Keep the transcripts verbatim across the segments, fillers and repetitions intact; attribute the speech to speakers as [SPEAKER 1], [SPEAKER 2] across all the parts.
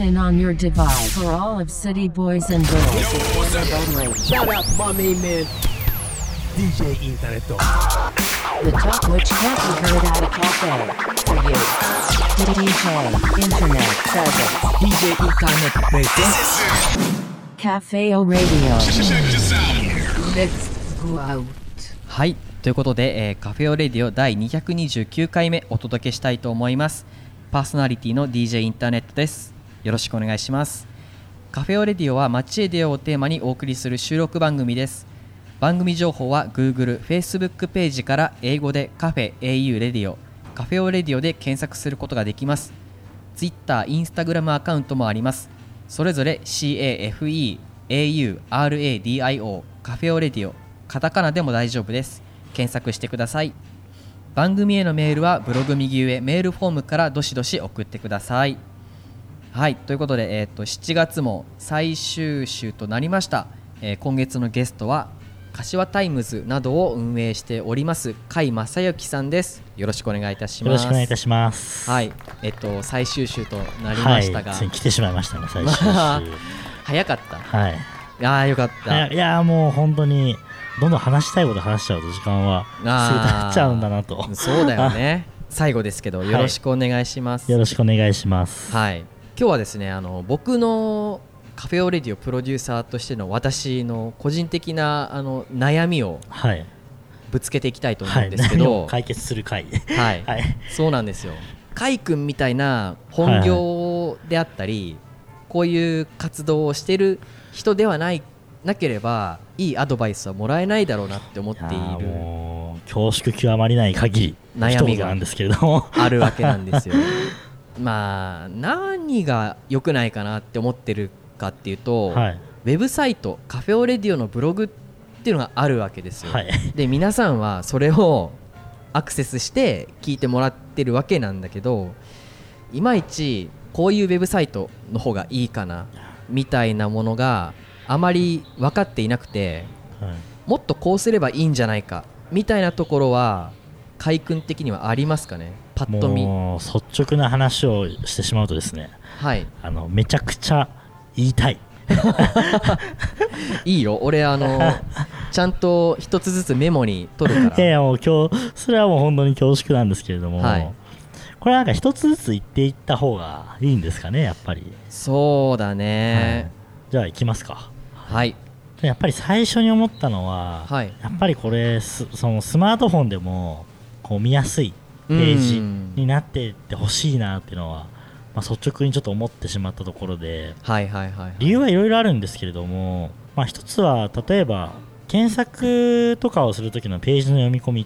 [SPEAKER 1] Listen on your device for all of City Boys and Girls.
[SPEAKER 2] Shout out to my main man, D J Internet.
[SPEAKER 1] The talk which can't be heard at a cafe. For you. D J Internet presents.
[SPEAKER 2] ディージェー Internet presents
[SPEAKER 1] Cafeo Radio. Let's go out.
[SPEAKER 3] はい、ということで、えー、カフェオレディオだいにひゃくにじゅうきゅうかいめお届けしたいと思います。パーソナリティの ディージェー インターネットです。よろしくお願いします。カフェオレディオは街へ出ようをテーマにお送りする収録番組です。番組情報は Google、Facebook ページから英語でカフェ エーユー レディオ、カフェオレディオで検索することができます。Twitter、Instagram アカウントもあります。それぞれ カフェ エーユー アールエーディーアイオー カフェオレディオ、カタカナでも大丈夫です。検索してください。番組へのメールはブログ右上メールフォームからどしどし送ってください。はい、ということで、えー、としちがつも最終週となりました。えー、今月のゲストは柏タイムズなどを運営しております甲斐正幸さんです。よろしくお願いいたします。
[SPEAKER 4] よろしくお願いいたします。
[SPEAKER 3] はい、えっ、ー、と最終週となりましたが、
[SPEAKER 4] はい、ついに来てしまいましたね、最終週
[SPEAKER 3] 早かった。
[SPEAKER 4] はい、
[SPEAKER 3] いやーよかった。
[SPEAKER 4] いやーもう本当にどんどん話したいこと話しちゃうと時間は過ぎたっちゃうんだなと。
[SPEAKER 3] そうだよね最後ですけどよろしくお願いします。
[SPEAKER 4] はい、よろしくお願いします。
[SPEAKER 3] はい、今日はですね、あの僕のカフェオレディオプロデューサーとしての私の個人的なあの悩みをぶつけていきたいと思うんですけど、はい
[SPEAKER 4] はい、悩みを解決する回
[SPEAKER 3] はい、はい、そうなんですよ。甲斐くんみたいな本業であったり、はいはい、こういう活動をしている人ではないなければいいアドバイスはもらえないだろうなって思っている。い
[SPEAKER 4] もう恐縮極まりない限り
[SPEAKER 3] 悩みが
[SPEAKER 4] なんですけれども
[SPEAKER 3] あるわけなんですよまあ何が良くないかなって思ってるかっていうと、はい、ウェブサイトカフェオレディオのブログっていうのがあるわけですよ、はい、で皆さんはそれをアクセスして聞いてもらってるわけなんだけど、いまいちこういうウェブサイトの方がいいかなみたいなものがあまり分かっていなくて、はい、もっとこうすればいいんじゃないかみたいなところは甲斐君的にはありますかね。パッと見
[SPEAKER 4] もう率直な話をしてしまうとですね、
[SPEAKER 3] はい、
[SPEAKER 4] あのめちゃくちゃ言いたい
[SPEAKER 3] いいよ、俺あのちゃんと一つずつメモに取るから。
[SPEAKER 4] いやいやもう今日それはもう本当に恐縮なんですけれども、はい、これなんか一つずつ言っていった方がいいんですかね、やっぱり。
[SPEAKER 3] そうだね、
[SPEAKER 4] はい、じゃあ行きますか。
[SPEAKER 3] はい、
[SPEAKER 4] やっぱり最初に思ったのは、はい、やっぱりこれそのスマートフォンでもこう見やすいページになっていってほしいなっていうのは、まあ、率直にちょっと思ってしまったところで、
[SPEAKER 3] はいはいはいはい、
[SPEAKER 4] 理由はいろいろあるんですけれども、まあ、一つは例えば検索とかをするときのページの読み込みって、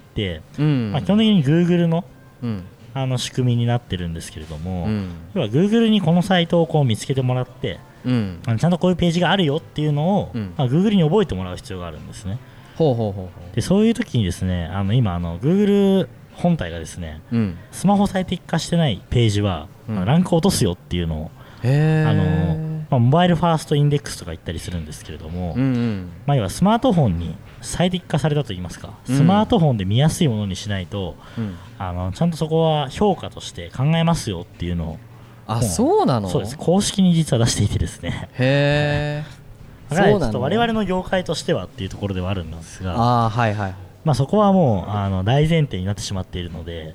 [SPEAKER 4] うんまあ、基本的に Google の、うん、あの仕組みになってるんですけれども、うん、要は Google にこのサイトをこう見つけてもらって、うん、あのちゃんとこういうページがあるよっていうのを、うんまあ、Google に覚えてもらう必要があるんですね。
[SPEAKER 3] ほうほうほうほう。で
[SPEAKER 4] そういう時にですね、あの今あの Google 本体がですね、うん、スマホ最適化してないページは、うん、ランクを落とすよっていうのを、へあの、まあ、モバイルファーストインデックスとか言ったりするんですけれども、うんうんまあ、要はスマートフォンに最適化されたといいますか、うん、スマートフォンで見やすいものにしないと、うん、あのちゃんとそこは評価として考えますよっていうのを、
[SPEAKER 3] あ、そうなの？
[SPEAKER 4] そうです、公式に実は出していてですね
[SPEAKER 3] へ
[SPEAKER 4] ーだからちょっと我々の業界としてはっていうところではあるんですが、
[SPEAKER 3] あ、はいはい、
[SPEAKER 4] まあ、そこはもうあの大前提になってしまっているので、うん、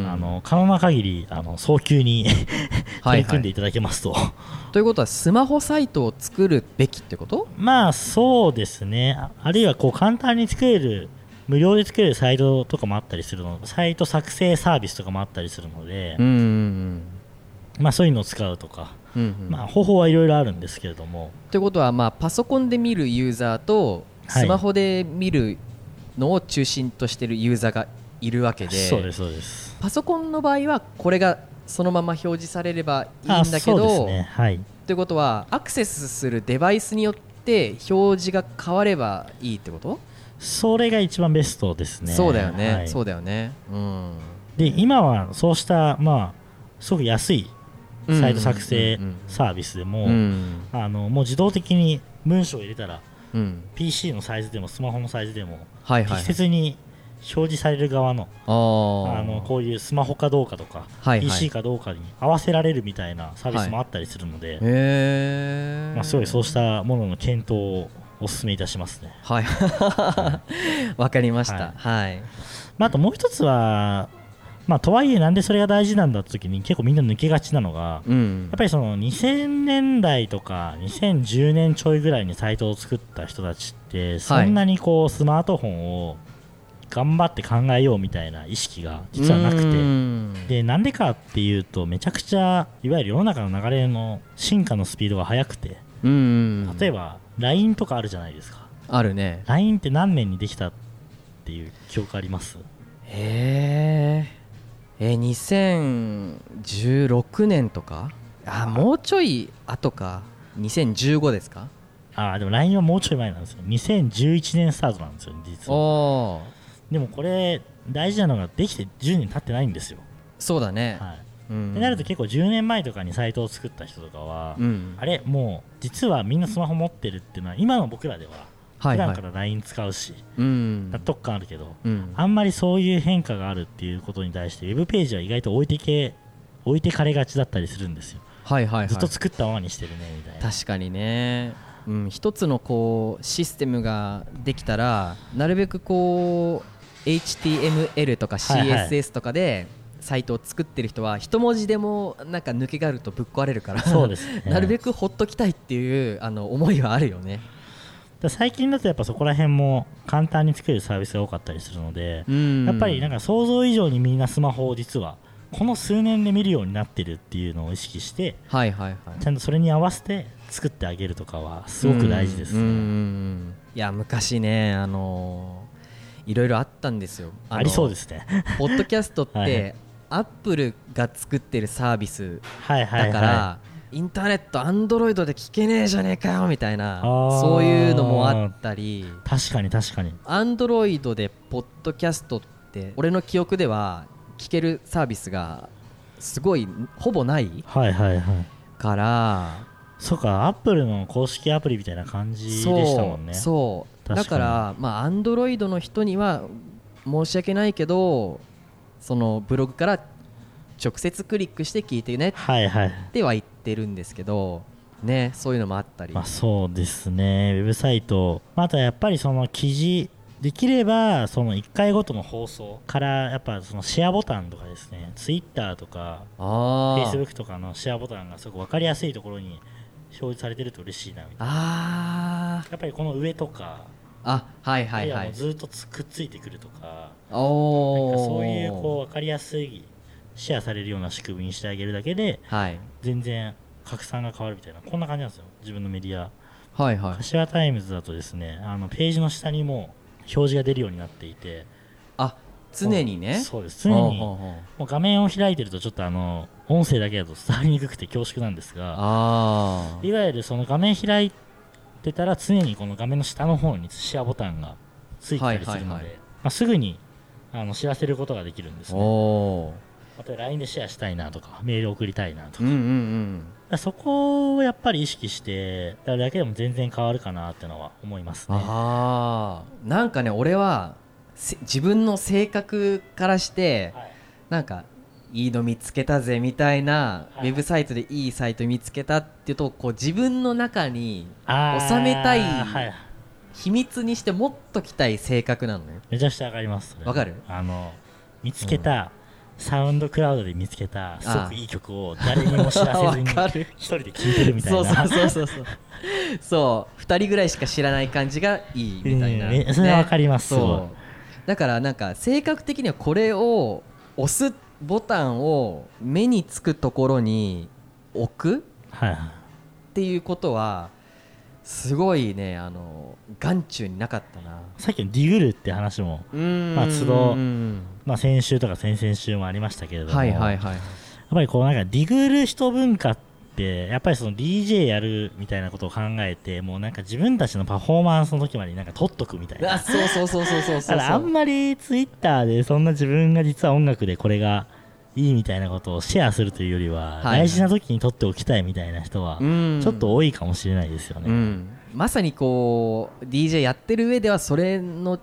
[SPEAKER 4] あの可能な限りあの早急に取り組んでいただけますと、はいはい、
[SPEAKER 3] ということはスマホサイトを作るべきってこと？
[SPEAKER 4] まあそうですね。 あ, あるいはこう簡単に作れる無料で作れるサイトとかもあったりするの、サイト作成サービスとかもあったりするので、うんうんうんまあ、そういうのを使うとか、うんうんまあ、方法はいろいろあるんですけれども、
[SPEAKER 3] ということは、まあ、パソコンで見るユーザーとスマホで見るのを中心としているユーザーがいるわけで、
[SPEAKER 4] そうですそうです。
[SPEAKER 3] パソコンの場合はこれがそのまま表示されればいいんだけど、
[SPEAKER 4] そうですね、はい、
[SPEAKER 3] ということはアクセスするデバイスによって表示が変わればいいってこと？
[SPEAKER 4] それが一番ベストですね。
[SPEAKER 3] そうだよね、はい、そうだよね、うん、
[SPEAKER 4] で今はそうした、まあ、すごく安いサイト作成サービスでも、うんうん、あのもう自動的に文章を入れたら、うん、ピーシー のサイズでもスマホのサイズでも適切に表示される側のあのこういうスマホかどうかとか、はいはい、ピーシー かどうかに合わせられるみたいなサービスもあったりするので、はい、まあ、すごいそうしたものの検討をお勧めいたしますね。
[SPEAKER 3] はいわかりました、はいはい、
[SPEAKER 4] まあ、あともう一つは、まあ、とはいえなんでそれが大事なんだって時に結構みんな抜けがちなのが、うん、やっぱりそのにせんねんだいとかにせんじゅうねんちょいぐらいにサイトを作った人たちってそんなにこうスマートフォンを頑張って考えようみたいな意識が実はなくて、でなんでかっていうとめちゃくちゃいわゆる世の中の流れの進化のスピードが速くて、例えば ライン とかあるじゃないですか。
[SPEAKER 3] あるね。
[SPEAKER 4] ライン って何年にできたっていう記憶あります？
[SPEAKER 3] へーえー、にせんじゅうろくねんとか、あもうちょい後か。にせんじゅうごですか？
[SPEAKER 4] あでも ライン はもうちょい前なんですよ。にせんじゅういちねんスタートなんですよ実は。でもこれ大事なのができてじゅうねん経ってないんですよ。
[SPEAKER 3] そうだね、はい、うん、
[SPEAKER 4] ってなると結構じゅうねんまえとかにサイトを作った人とかは、うん、あれもう実はみんなスマホ持ってるっていうのは今の僕らでは普段から ライン 使うし、はいはい、納得感あるけど、うん、あんまりそういう変化があるっていうことに対してウェブページは意外と置いてけ置いてかれがちだったりするんですよ。はいはいはい、ずっと作ったままにしてるねみたいな。
[SPEAKER 3] 確かにね、うん、一つのこうシステムができたらなるべくこう エイチティーエムエル とか シーエスエス とかでサイトを作ってる人は一文字でもなんか抜けがあるとぶっ壊れるからそうです、ね、なるべくほっときたいっていうあの思いはあるよね。
[SPEAKER 4] 最近だとやっぱそこら辺も簡単に作れるサービスが多かったりするので、やっぱりなんか想像以上にみんなスマホを実はこの数年で見るようになってるっていうのを意識して、はいはいはい、ちゃんとそれに合わせて作ってあげるとかはすごく大事ですね。うんうんうん、
[SPEAKER 3] いや昔ね、あのー、いろいろあったんですよ。
[SPEAKER 4] ありそうですね。
[SPEAKER 3] ポッドキャストってはい、アップルが作ってるサービスだから、はいはいはい、インターネットアンドロイドで聞けねえじゃねえかよみたいな、そういうのもあったり。
[SPEAKER 4] 確かに確かに
[SPEAKER 3] アンドロイドでポッドキャストって俺の記憶では聞けるサービスがすごいほぼないから、はいはいはい、
[SPEAKER 4] そうか、アップルの公式アプリみたいな感じでしたもんね。
[SPEAKER 3] そうそう、だからまあアンドロイドの人には申し訳ないけど、そのブログから直接クリックして聞いてねっては言ってるんですけど、ね、そういうのもあったり、
[SPEAKER 4] まあ、そうですね、ウェブサイト、あとはやっぱりその記事できればそのいっかいごとの放送からやっぱそのシェアボタンとかですね、ツイッターとかフェイスブックとかのシェアボタンがすごく分かりやすいところに表示されてると嬉しいなみたいな。あやっぱりこの上とか、
[SPEAKER 3] あ、はいはいはい、
[SPEAKER 4] ずっとつくっついてくるとか、おなんかそういうこう分かりやすいシェアされるような仕組みにしてあげるだけで、はい、全然拡散が変わるみたいな、こんな感じなんですよ、自分のメディア。はいはい、柏タイムズだとですね、あのページの下にも表示が出るようになっていて、
[SPEAKER 3] あ、常にね。
[SPEAKER 4] そうです、常にもう画面を開いてるとちょっとあの音声だけだと伝わりにくくて恐縮なんですが、あいわゆるその画面開いてたら常にこの画面の下の方にシェアボタンがついてたりするので、はいはいはい、まあ、すぐにあの知らせることができるんですね。おあと ライン でシェアしたいなとかメール送りたいなとか、うんうんうん、そこをやっぱり意識してやるだけでも全然変わるかなってのは思いますね。
[SPEAKER 3] あなんかね、俺は自分の性格からして、はい、なんかいいの見つけたぜみたいな、はい、ウェブサイトでいいサイト見つけたっていうとこう自分の中に収めたい、はい、秘密にして持っときたい性格なのね。
[SPEAKER 4] めちゃくちゃわかります。
[SPEAKER 3] わかる？
[SPEAKER 4] あの見つけた、うんサウンドクラウドで見つけたすごくいい曲を誰にも知らせずに一人で聴いてるみたいな
[SPEAKER 3] そうそうそうそうそうふたりぐらいしか知らない感じがいいみたいな、
[SPEAKER 4] えー、それは分かります、ね、
[SPEAKER 3] そうだからなんか性格的にはこれを押すボタンを目につくところに置く、はい、っていうことはすごいね、あの眼中になかったな。
[SPEAKER 4] さっきのディグルって話もまあ都度、まあ、先週とか先々週もありましたけれども、はいはいはい、やっぱりこうなんかディグル人文化ってやっぱりその ディージェー やるみたいなことを考えて、もうなんか自分たちのパフォーマンスの時までなんか取っとくみたいな。
[SPEAKER 3] あ、そうそうそうそうそうそう。
[SPEAKER 4] だからあんまりツイッターでそんな自分が実は音楽でこれがいいみたいなことをシェアするというよりは、はいはい、大事な時に取っておきたいみたいな人はちょっと多いかもしれないですよね。
[SPEAKER 3] うん、まさにこう ディージェー やってる上ではそれの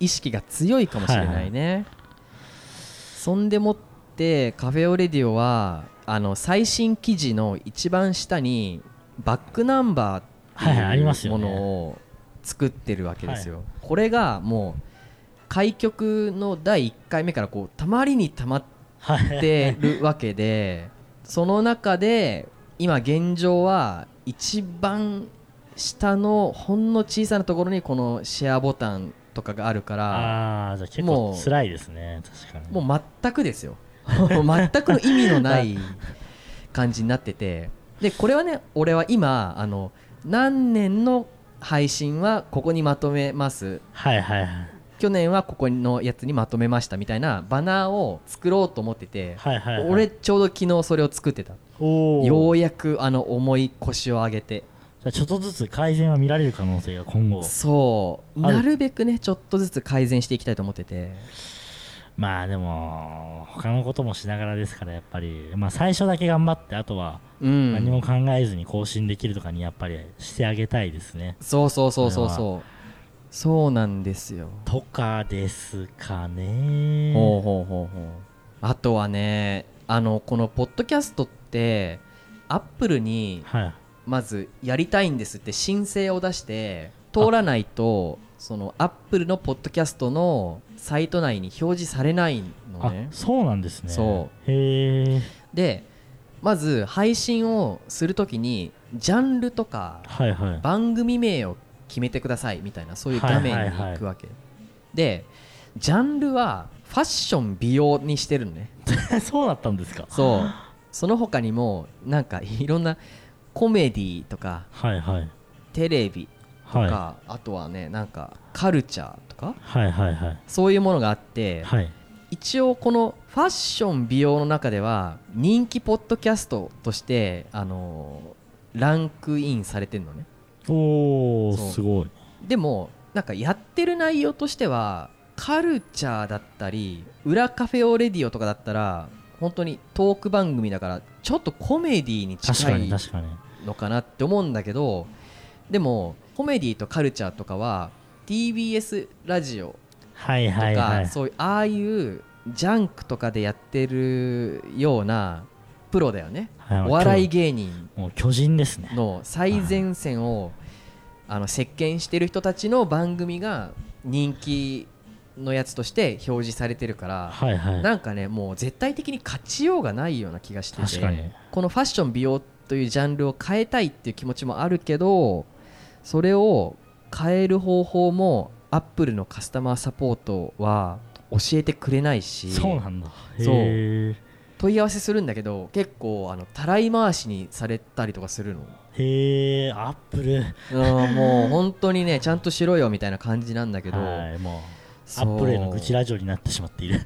[SPEAKER 3] 意識が強いかもしれないね、はいはい、そんでもってカフェオレディオはあの最新記事の一番下にバックナンバーっていうものを作ってるわけですよ、はいはい、これがもう開局のだいいっかいめからこうたまりにたまってるわけでその中で今現状は一番下のほんの小さなところにこのシェアボタンとかがあるから
[SPEAKER 4] あーじゃあ結構辛いですね。確かに
[SPEAKER 3] もう全くですよ全くの意味のない感じになっててでこれはね俺は今あの何年の配信はここにまとめます
[SPEAKER 4] はいはいはい
[SPEAKER 3] 去年はここのやつにまとめましたみたいなバナーを作ろうと思ってて、はいはいはい、俺ちょうど昨日それを作ってた。おようやくあの重い腰を上げて
[SPEAKER 4] じゃちょっとずつ改善は見られる可能性が今後
[SPEAKER 3] そうなるべくねちょっとずつ改善していきたいと思ってて
[SPEAKER 4] まあでも他のこともしながらですからやっぱり、まあ、最初だけ頑張ってあとは何も考えずに更新できるとかにやっぱりしてあげたいですね、
[SPEAKER 3] うん、そうそうそうそうそうそうなんですよ
[SPEAKER 4] とかですかね。
[SPEAKER 3] ほうほうほうほうあとはねあのこのポッドキャストってアップルにまずやりたいんですって申請を出して通らないとそのアップルのポッドキャストのサイト内に表示されないのね。
[SPEAKER 4] あそうなんですね。
[SPEAKER 3] そう
[SPEAKER 4] へー
[SPEAKER 3] でまず配信をするときにジャンルとか番組名を決めてくださいみたいなそういう画面に行くわけ、はいはいはい、でジャンルはファッション美容にしてるのね
[SPEAKER 4] そうだったんですか。
[SPEAKER 3] そうその他にもなんかいろんなコメディとか、
[SPEAKER 4] はいはい、
[SPEAKER 3] テレビとか、はい、あとはねなんかカルチャーとか、
[SPEAKER 4] はいはいはい、
[SPEAKER 3] そういうものがあって、はい、一応このファッション美容の中では人気ポッドキャストとしてあのー、ランクインされてるのね。
[SPEAKER 4] おーすごい。
[SPEAKER 3] でもなんかやってる内容としてはカルチャーだったり裏カフェオレディオとかだったら本当にトーク番組だからちょっとコメディに近いのかなって思うんだけどでもコメディとカルチャーとかは ティービーエス ラジオとか、はいはいはい、そういうああいうジャンクとかでやってるようなプロだよね、はい、お笑い芸人
[SPEAKER 4] もう巨人ですね
[SPEAKER 3] の最前線をあの席巻してる人たちの番組が人気のやつとして表示されてるから、はいはい、なんかねもう絶対的に勝ちようがないような気がしててこのファッション美容というジャンルを変えたいっていう気持ちもあるけどそれを変える方法もアップルのカスタマーサポートは教えてくれないし
[SPEAKER 4] そうなんだへ
[SPEAKER 3] そう問い合わせするんだけど結構あのたらい回しにされたりとかするの。
[SPEAKER 4] へえアップル
[SPEAKER 3] うんもう本当にねちゃんとしろよみたいな感じなんだけど
[SPEAKER 4] はいもうアップルへの愚痴ラジオになってしまっている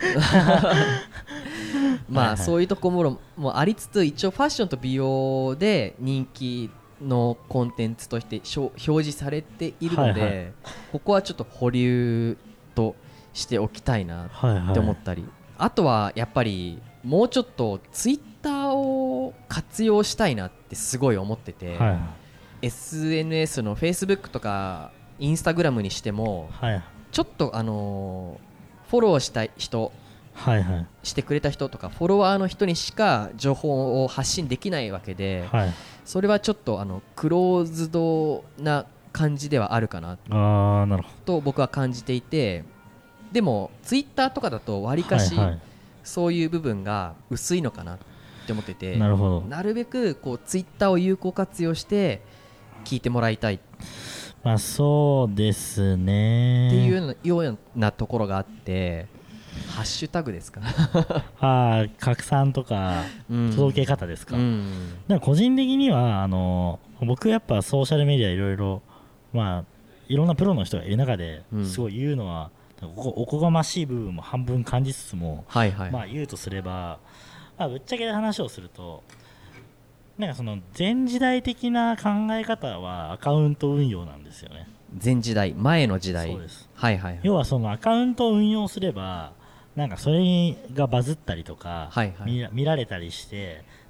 [SPEAKER 3] まあ、はいはい、そういうところもありつつ一応ファッションと美容で人気のコンテンツとして表示されているので、はいはい、ここはちょっと保留としておきたいなって思ったり、はいはい、あとはやっぱりもうちょっとツイッターを活用したいなってすごい思ってて、はい、エスエヌエス の Facebook とか Instagram にしても、はい、ちょっとあのー、フォローした人、はいはい、してくれた人とかフォロワーの人にしか情報を発信できないわけで、はい、それはちょっとあのクローズドな感じではあるかなと僕は感じていてでもツイッターとかだとわりかし、はいはいそういう部分が薄いのかなって思ってて
[SPEAKER 4] なるほど
[SPEAKER 3] なるべくこうツイッターを有効活用して聞いてもらいたい、
[SPEAKER 4] まあ、そうですね
[SPEAKER 3] っていうようなところがあってハッシュタグですか
[SPEAKER 4] あ拡散とか届け方ですか、うん、でも個人的にはあの僕やっぱソーシャルメディアいろいろまあいろんなプロの人がいる中ですごい言うのは、うん、おこがましい部分も半分感じつつも、はいはいまあ、言うとすれば、まあ、ぶっちゃけ話をするとなんかその前時代的な考え方はアカウント運用なんですよね。
[SPEAKER 3] 前時代前の時代
[SPEAKER 4] そうです、
[SPEAKER 3] はいはいはい、
[SPEAKER 4] 要はそのアカウントを運用すればなんかそれがバズったりとか、はいはい、見, 見られたりして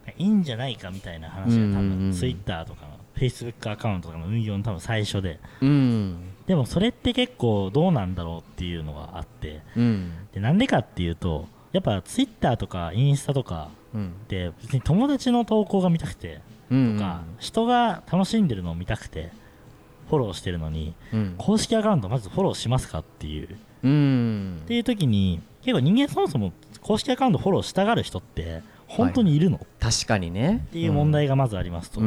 [SPEAKER 4] いいんじゃないかみたいな話が多分ツイッターとかのフェイスブックアカウントとかの運用の多分最初で、うん、でもそれって結構どうなんだろうっていうのがあって、うん、でなんでかっていうとやっぱツイッターとかインスタとかって別に友達の投稿が見たくてとか、うん、人が楽しんでるのを見たくてフォローしてるのに、うん、公式アカウントまずフォローしますかっていう、うん、っていう時に結構人間そもそも公式アカウントフォローしたがる人って本当にいるの、はい、
[SPEAKER 3] 確かにね
[SPEAKER 4] っていう問題がまずありますと、うん、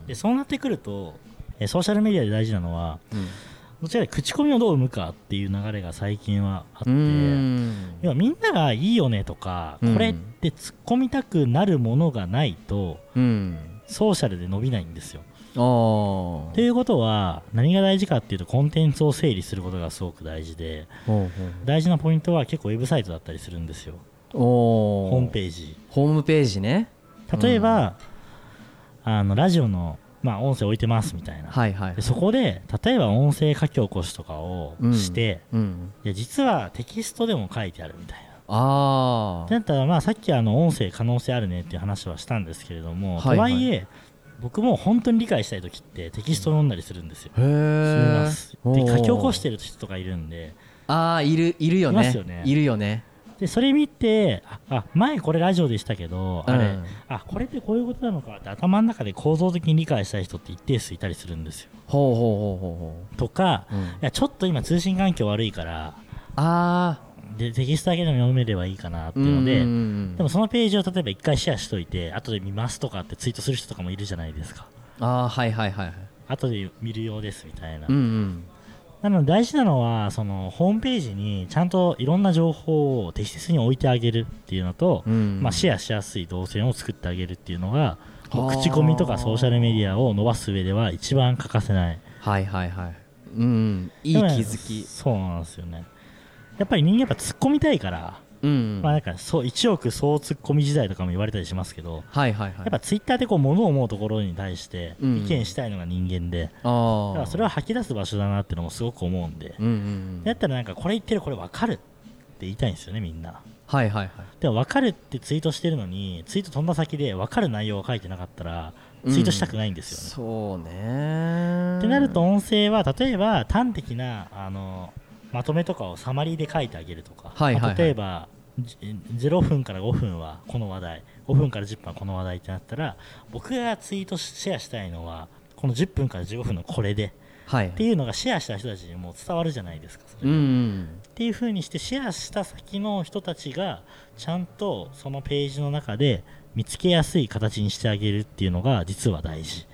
[SPEAKER 4] でそうなってくるとソーシャルメディアで大事なのは、うん、どちらか口コミをどう生むかっていう流れが最近はあって、要はみんながいいよねとか、うん、これって突っ込みたくなるものがないと、うん、ソーシャルで伸びないんですよ。ということは何が大事かっていうとコンテンツを整理することがすごく大事で、ほうほう大事なポイントは結構ウェブサイトだったりするんですよ。ホームページ
[SPEAKER 3] ホームページね。
[SPEAKER 4] 例えば、うん、あのラジオの、まあ、音声置いてますみたいな、はいはいはい、でそこで例えば音声書き起こしとかをして、うんうん、いや実はテキストでも書いてあるみたいな。あだったら、まあ、さっきあの音声可能性あるねっていう話はしたんですけれども、はいはい、とはいえ僕も本当に理解したいときってテキストを読んだりするんですよ。へー。で書き起こしてる人とかいるんで。
[SPEAKER 3] ああいるいるよね。いますよね。いるよね。
[SPEAKER 4] でそれ見て あ, あ前これラジオでしたけど、うん、あれあこれってこういうことなのかって頭の中で構造的に理解したい人って一定数いたりするんですよ。ほうほうほうほうほうとか、うん、いやちょっと今通信環境悪いからあでテキストだけでも読めればいいかなっていうので、うんうんうん、でもそのページを例えば一回シェアしといて後で見ますとかってツイートする人とかもいるじゃないですか。
[SPEAKER 3] あはいはいはい
[SPEAKER 4] 後で見るようですみたいな、うんうん、なので大事なのはそのホームページにちゃんといろんな情報を適切に置いてあげるっていうのと、うんまあ、シェアしやすい動線を作ってあげるっていうのが口コミとかソーシャルメディアを伸ばす上では一番欠かせない。
[SPEAKER 3] はいはいはい、うん、いい気づき。
[SPEAKER 4] そうなんですよね。やっぱり人間やっぱ突っ込みたいから、うんまあ、なんかそういちおく総突っ込み時代とかも言われたりしますけど、はいはいはい、やっぱツイッターでこう物を思うところに対して意見したいのが人間で、うん、だからそれを吐き出す場所だなっていうのもすごく思うんで、うんうんうん、だったらなんかこれ言ってるこれ分かるって言いたいんですよねみんな。はいはいはい、でも分かるってツイートしてるのにツイート飛んだ先で分かる内容が書いてなかったらツイートしたくないんですよね、うん、そうねってなると音声は例えば端的なあのまとめとかをサマリーで書いてあげるとか、はいはいはい、例えばゼロふんからごふんはこの話題ごふんからじゅっぷんはこの話題ってなったら僕がツイートシェアしたいのはこのじゅっぷんからじゅうごふんのこれで、はい、っていうのがシェアした人たちにも伝わるじゃないですか。それ、うん、っていう風にしてシェアした先の人たちがちゃんとそのページの中で見つけやすい形にしてあげるっていうのが実は大事。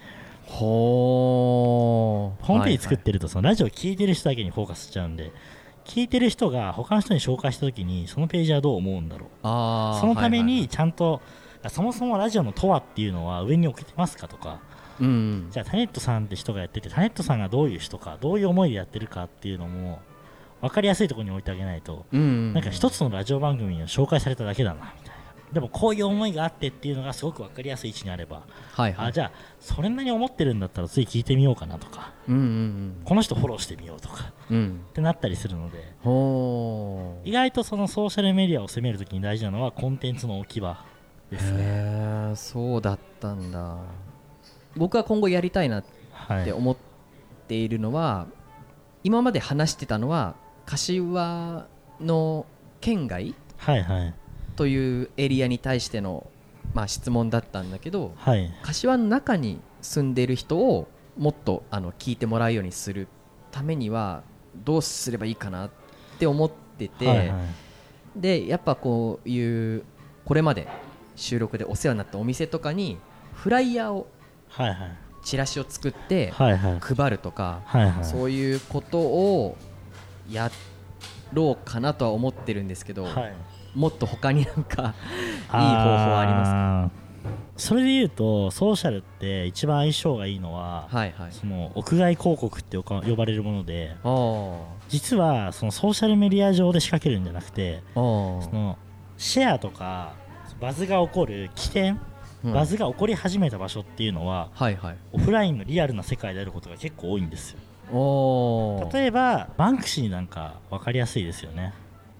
[SPEAKER 4] ほーホームページ作ってるとそのラジオ聞いてる人だけにフォーカスしちゃうんで、聞いてる人が他の人に紹介した時にそのページはどう思うんだろう、あそのためにちゃんと、はいはい、そもそもラジオのとはっていうのは上に置けてますかとか、うん、じゃあタネットさんって人がやっててタネットさんがどういう人かどういう思いでやってるかっていうのも分かりやすいところに置いてあげないと、うんうん、なんか一つのラジオ番組に紹介されただけだなみたいな。でもこういう思いがあってっていうのがすごく分かりやすい位置にあれば、はいはい、あじゃあそれなりに思ってるんだったらつい聞いてみようかなとか、うんうんうん、この人フォローしてみようとか、うん、ってなったりするので、意外とそのソーシャルメディアを攻めるときに大事なのはコンテンツの置き場ですね。
[SPEAKER 3] へーそうだったんだ。僕は今後やりたいなって思っているのは、はい、今まで話してたのは柏の県外、はいはいというエリアに対しての、まあ、質問だったんだけど、はい、柏の中に住んでいる人をもっとあの聞いてもらうようにするためにはどうすればいいかなって思ってて、はいはい、でやっぱこういうこれまで収録でお世話になったお店とかにフライヤーを、はいはい、チラシを作って配るとか、はいはい、そういうことをやろうかなとは思ってるんですけど、はいもっと他になんかいい方法はありますか？
[SPEAKER 4] それでいうとソーシャルって一番相性がいいのは、はいはい、その屋外広告って呼ばれるもので、実はそのソーシャルメディア上で仕掛けるんじゃなくて、そのシェアとかバズが起こる起点、うん、バズが起こり始めた場所っていうのは、はいはい、オフラインのリアルな世界であることが結構多いんですよ。お例えばバンクシーなんか分かりやすいですよね。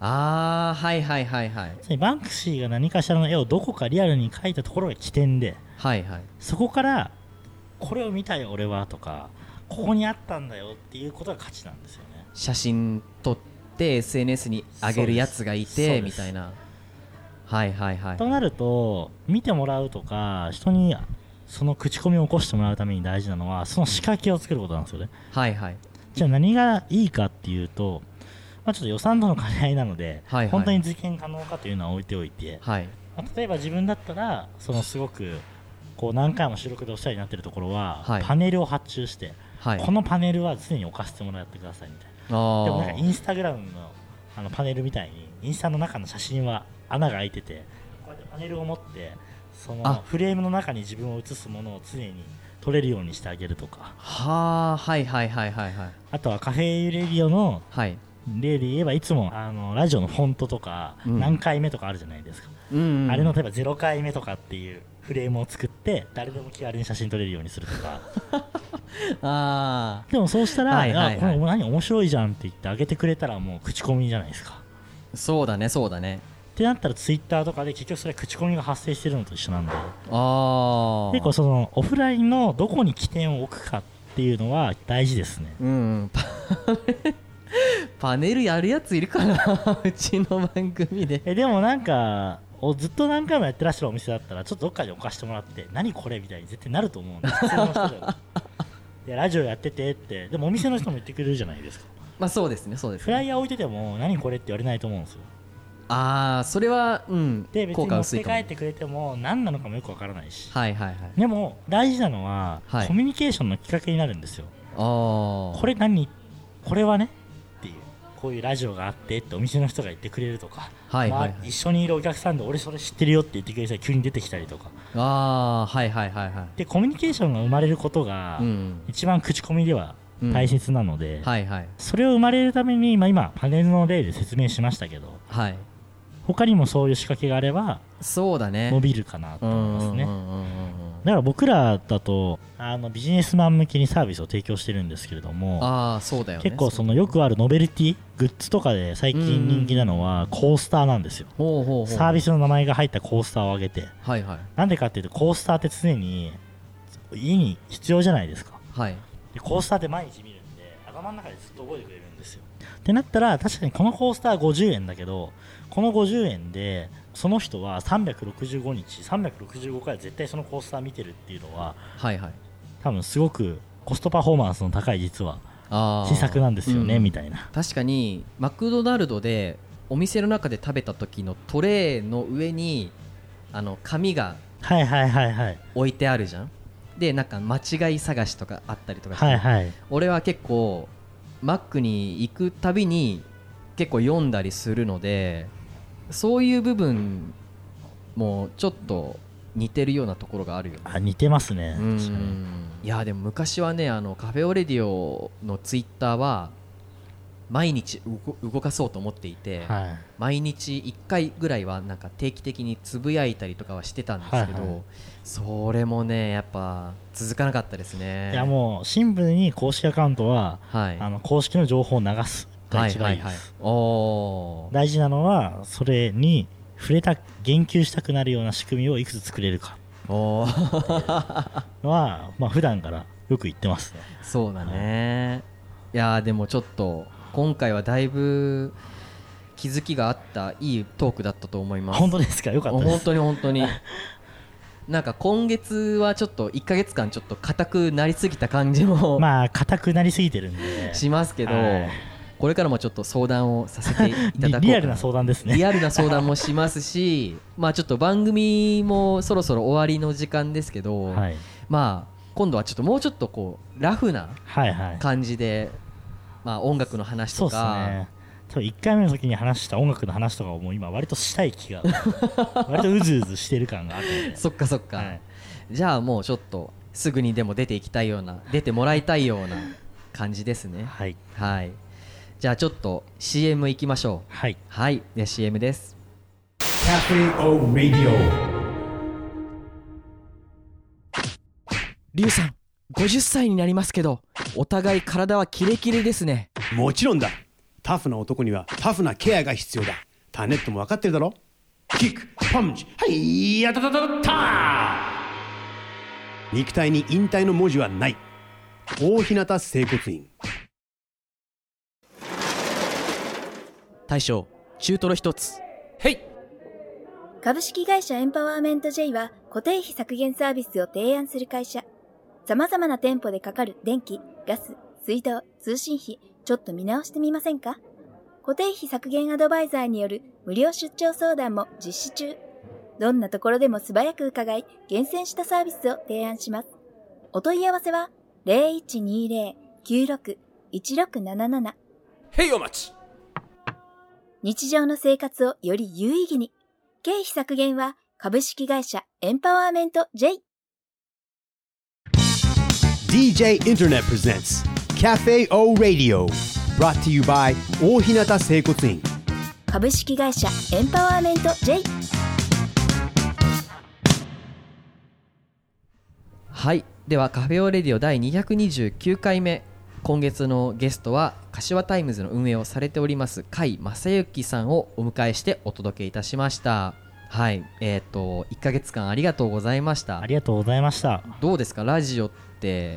[SPEAKER 3] ああはいはいはいはい。
[SPEAKER 4] バンクシーが何かしらの絵をどこかリアルに描いたところが起点で、
[SPEAKER 3] はいはい、
[SPEAKER 4] そこからこれを見たよ俺はとかここにあったんだよっていうことが価値なんですよね。
[SPEAKER 3] 写真撮って エスエヌエス に上げるやつがいてみたいな。はいはいはい。
[SPEAKER 4] となると見てもらうとか人にその口コミを起こしてもらうために大事なのはその仕掛けを作ることなんですよね。
[SPEAKER 3] はいはい。
[SPEAKER 4] じゃあ何がいいかっていうと、まあ、ちょっと予算との兼ね合いなので、はいはい、本当に実現可能かというのは置いておいて、はい、まあ、例えば自分だったらそのすごくこう何回も収録でお世話になっているところは、はい、パネルを発注して、はい、このパネルは常に置かせてもらってくださいみたいな。でもなんかインスタグラムのあのパネルみたいにインスタの中の写真は穴が開いててこうやってパネルを持ってそのフレームの中に自分を映すものを常に撮れるようにしてあげるとか。
[SPEAKER 3] はあ、はいはいはいはいはい。
[SPEAKER 4] あとはカフェレディオの例で言えばいつもあのラジオのフォントとか何回目とかあるじゃないですか、うんうんうん、あれの例えばゼロかいめとかっていうフレームを作って誰でも気軽に写真撮れるようにするとかあでもそうしたら、はいはいはい、あこれ何面白いじゃんって言ってあげてくれたらもう口コミじゃないですか。
[SPEAKER 3] そうだねそうだね
[SPEAKER 4] ってなったらツイッターとかで結局それは口コミが発生してるのと一緒なんで、
[SPEAKER 3] あ
[SPEAKER 4] 結構そのオフラインのどこに起点を置くかっていうのは大事ですね。
[SPEAKER 3] うん、うん、パネルやるやついるかなうちの番組で。
[SPEAKER 4] えでもなんかずっと何回もやってらっしゃるお店だったらちょっとどっかで置かしてもらって何これみたいに絶対なると思うんです普通の人でもでラジオやっててってでもお店の人も言ってくれるじゃないですか。
[SPEAKER 3] まあそうですねそうですね。
[SPEAKER 4] フライヤー置いてても何これって言われないと思うんですよ。
[SPEAKER 3] ああそれはうん
[SPEAKER 4] で別に持って帰ってくれても何なのかもよくわからないし、
[SPEAKER 3] はいはいはい、
[SPEAKER 4] でも大事なのは、はい、コミュニケーションのきっかけになるんですよ。あこれ何これはねっていうこういうラジオがあってってお店の人が言ってくれるとか、はいはいはい、まあ、一緒にいるお客さんで俺それ知ってるよって言ってくれたら急に出てきたりとか、
[SPEAKER 3] あはいはいはいはい。
[SPEAKER 4] でコミュニケーションが生まれることが、うん、一番口コミでは大切なので、うんはいはい、それを生まれるために、まあ、今パネルの例で説明しましたけど、はい、他にもそういう仕掛けがあれば
[SPEAKER 3] そうだね
[SPEAKER 4] 伸びるかなと思いますね。だから僕らだとあのビジネスマン向けにサービスを提供してるんですけれども、
[SPEAKER 3] あそうだよね、
[SPEAKER 4] 結構そのよくあるノベルティグッズとかで最近人気なのはコースターなんですよ。ほうほうほう、サービスの名前が入ったコースターをあげて、はいはい、なんでかっていうとコースターって常に家に必要じゃないですか、はい、でコースターって毎日見るんで頭の中でずっと覚えてくれるんですよ。ってなったら確かにこのコースターごじゅうえんだけどこのごじゅうえんでその人はさんびゃくろくじゅうごにちさんびゃくろくじゅうごかい絶対そのコースター見てるっていうのは、はいはい、多分すごくコストパフォーマンスの高い実は施策なんですよね、うん、みたいな。
[SPEAKER 3] 確かにマクドナルドでお店の中で食べた時のトレーの上にあの紙が置いてあるじゃん、でなんか間違い探しとかあったりとかして、はいはい、俺は結構マックに行くたびに結構読んだりするのでそういう部分もちょっと似てるようなところがあるよね。
[SPEAKER 4] あ似てますね。
[SPEAKER 3] うんいやでも昔はねあのカフェオレディオのツイッターは毎日動かそうと思っていて、はい、毎日いっかいぐらいはなんか定期的につぶやいたりとかはしてたんですけど、はいはい、それもねやっぱ続かなかったですね。
[SPEAKER 4] いやもうシンプルに公式アカウントは、はい、あの公式の情報を流すが一番いいです、はいはいはい、お大事なのはそれに触れた言及したくなるような仕組みをいくつ作れるかおは、まあ、普段からよく言ってますね。
[SPEAKER 3] そうだね、はい、いやでもちょっと今回はだいぶ気づきがあったいいトークだったと思います。
[SPEAKER 4] 本当ですか。よかったです。
[SPEAKER 3] 本当に本当になんか今月はちょっといっかげつかんちょっと硬くなりすぎた感じも
[SPEAKER 4] まあ硬くなりすぎてるんで
[SPEAKER 3] しますけど、はい、これからもちょっと相談をさせていただこうかな
[SPEAKER 4] リアルな相談ですね。
[SPEAKER 3] リアルな相談もしますしまあちょっと番組もそろそろ終わりの時間ですけど、はい、まあ今度はちょっともうちょっとこうラフな感じで、はいはい、まあ音楽の話とか、そうですね、
[SPEAKER 4] 多分いっかいめの時に話した音楽の話とかをもう今割としたい気が割とうずうずしてる感があるので
[SPEAKER 3] そっかそっか、はい、じゃあもうちょっとすぐにでも出ていきたいような出てもらいたいような感じですね。はい、はい、じゃあちょっと シーエム 行きましょう。はい、はい、で シーエム です。カフェオラディオ。リュウさんごじゅっさいになりますけどお互い体はキレキレですね。
[SPEAKER 2] もちろんだ。
[SPEAKER 5] タフな男にはタフなケアが必要だ。タネットも分かってるだろ。キックパンチ、はいやたたたたた。肉体に引退の文字はない。大日向整骨院。
[SPEAKER 6] 大将、中トロ一つ。へい。
[SPEAKER 7] 株式会社エンパワーメント J は固定費削減サービスを提案する会社。様々な店舗でかかる電気、ガス、水道、通信費、ちょっと見直してみませんか？固定費削減アドバイザーによる無料出張相談も実施中。どんなところでも素早く伺い、厳選したサービスを提案します。お問い合わせは ゼロいちにゼロ きゅうろく いちろくなななな。
[SPEAKER 6] へいお待ち。
[SPEAKER 7] 日常の生活をより有意義に。経費削減は株式会社エンパワーメント J。
[SPEAKER 5] ディージェー Internet presents Cafe O Radio brought to you by 大日向整骨院。
[SPEAKER 7] 株式会社エンパワーメント J。
[SPEAKER 3] はい、ではカフェオレディオだいにひゃくにじゅうきゅうかいめ、今月のゲストは柏タイムズの運営をされております甲斐正幸さんをお迎えしてお届けいたしました。はい、えっといっかげつかんありがとうございました。
[SPEAKER 4] ありがとうございました。
[SPEAKER 3] どうですか、ラジオって。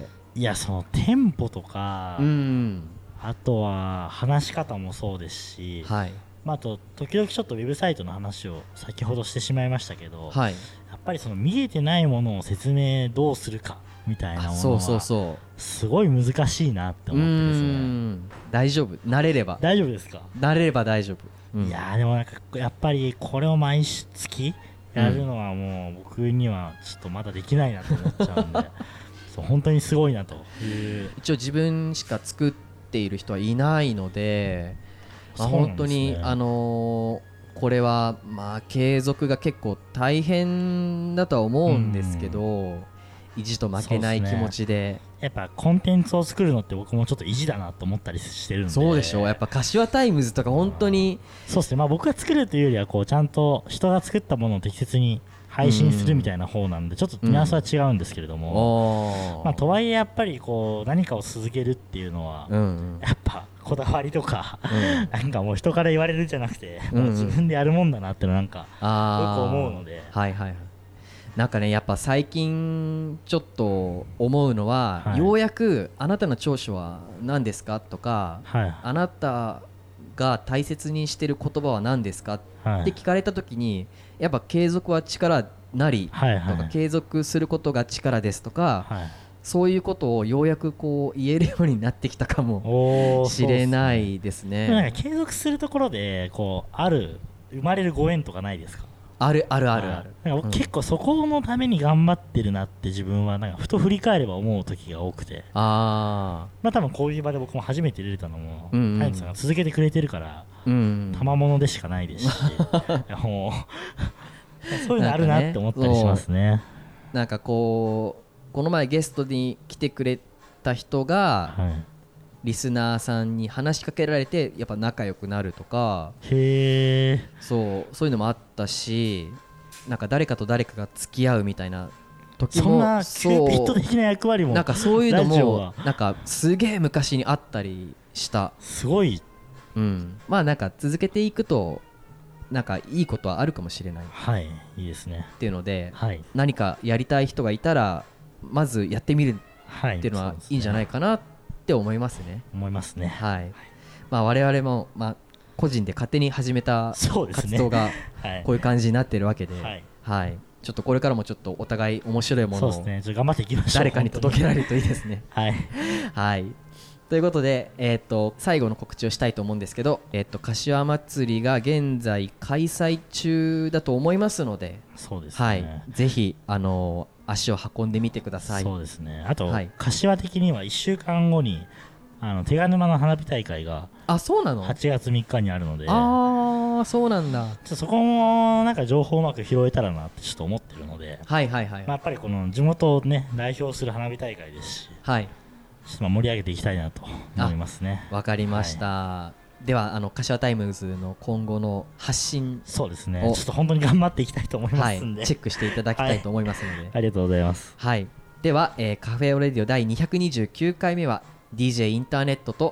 [SPEAKER 4] いや、そのテンポとか、うん、あとは話し方もそうですし、はい、まあ、あと時々ちょっとウェブサイトの話を先ほどしてしまいましたけど、はい、やっぱりその見えてないものを説明どうするかみたいなものはすごい難しいなって思ってですね。うん、
[SPEAKER 3] 大丈夫、慣れれば
[SPEAKER 4] 大丈夫ですか。
[SPEAKER 3] 慣れれば大丈夫、うん、
[SPEAKER 4] いやでもなんかやっぱりこれを毎月やるのはもう僕にはちょっとまだできないなと思っちゃうんでそう本当にすごいなという。
[SPEAKER 3] 一応自分しか作っている人はいないので、まあ、本当に、あのー、これはまあ継続が結構大変だとは思うんですけど、うん、意地と負けない気持ち で, で、ね、
[SPEAKER 4] やっぱコンテンツを作るのって僕もちょっと意地だなと思ったりしてるんで。
[SPEAKER 3] そうでしょう。やっぱ柏タイムズとか本当に
[SPEAKER 4] そうですね、まあ、僕が作るというよりはこうちゃんと人が作ったものを適切に配信するみたいな方なんで、ちょっとニュアンスは違うんですけれども、うん、まあ、とはいえやっぱりこう何かを続けるっていうのは、うん、やっぱこだわりとか、うん、なんかもう人から言われるんじゃなくて、うん、もう自分でやるもんだなってのなんかよく思うので、
[SPEAKER 3] はいはいはい、なんかね、やっぱ最近ちょっと思うのは、はい、ようやくあなたの長所は何ですかとか、はい、あなたが大切にしている言葉は何ですかって聞かれた時に、やっぱ継続は力なりとか、はいはい、継続することが力ですとか、はい、そういうことをようやくこう言えるようになってきたかもしれないですね。
[SPEAKER 4] なんか継続するところでこうある生まれるご縁とかないですか。
[SPEAKER 3] あるあるあるある。
[SPEAKER 4] なんか結構そこのために頑張ってるなって自分はなんかふと振り返れば思う時が多くて、あ、まあ多分こういう場で僕も初めて出れたのもタイムさんが続けてくれてるから賜物でしかないですし、もうそういうのあるなって思ったりしますね。
[SPEAKER 3] なんかこうこの前ゲストに来てくれた人が、はい、リスナーさんに話しかけられてやっぱ仲良くなるとか、へー、そうそういうのもあったし、なんか誰かと誰かが付き合うみたいな時も、
[SPEAKER 4] そんなキューピッド的な役割も
[SPEAKER 3] なんかそういうのもなんかすげえ昔にあったりした。
[SPEAKER 4] すごい、
[SPEAKER 3] うん、まあなんか続けていくとなんかいいことはあるかもしれない、
[SPEAKER 4] はい、いいですね
[SPEAKER 3] っていうので、はい、何かやりたい人がいたらまずやってみるっていうのはいいんじゃないかなって思いますね。
[SPEAKER 4] 思いますね。
[SPEAKER 3] はい。まあ我々もまあ個人で勝手に始めた活動がこういう感じになっているわけで、はい、はい、ちょっとこれからもちょっとお互い面白いものを誰かに届けられるといいですね。はい、はい。ということで、えー、と最後の告知をしたいと思うんですけど、えー、と柏祭りが現在開催中だと思いますので、
[SPEAKER 4] そうですね、
[SPEAKER 3] はい、ぜひ、あのー、足を運んでみてください。
[SPEAKER 4] そうですね。あと、はい、柏的にはいっしゅうかんごにあの手賀沼の花火大会が
[SPEAKER 3] あ、そうなの
[SPEAKER 4] はちがつみっかにあるので、
[SPEAKER 3] ああ、そうなんだ。
[SPEAKER 4] ちょっとそこもなんか情報をうまく拾えたらなってちょっと思ってるので、はいはいはい、まあ、やっぱりこの地元をね代表する花火大会ですし、はい、ちょっと盛り上げていきたいなと思いますね。
[SPEAKER 3] わかりました、はい、ではあの柏タイムズの今後の発信を
[SPEAKER 4] そうですね、ちょっと本当に頑張っていきたいと思いますんで、
[SPEAKER 3] はい、チェックしていただきたいと思いますので、はい、
[SPEAKER 4] ありがとうございます、
[SPEAKER 3] はい、では、えー、カフェオレディオだいにひゃくにじゅうきゅうかいめは ディージェー インターネットと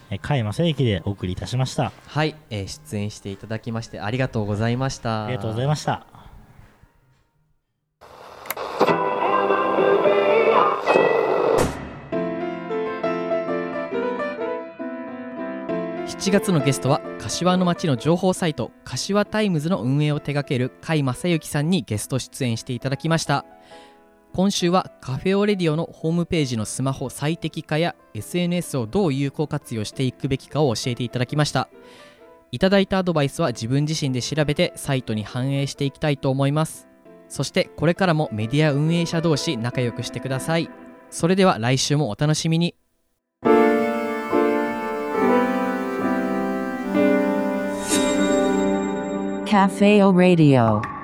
[SPEAKER 4] 甲斐正幸でお送りいたしました。
[SPEAKER 3] はい、えー、出演していただきましてありがとうございました。
[SPEAKER 4] ありがとうございました。
[SPEAKER 3] しちがつのゲストは柏の町の情報サイト柏タイムズの運営を手掛ける甲斐正幸さんにゲスト出演していただきました。今週はカフェオレディオのホームページのスマホ最適化や エスエヌエス をどう有効活用していくべきかを教えていただきました。いただいたアドバイスは自分自身で調べてサイトに反映していきたいと思います。そしてこれからもメディア運営者同士仲良くしてください。それでは来週もお楽しみに。
[SPEAKER 1] Café O Radio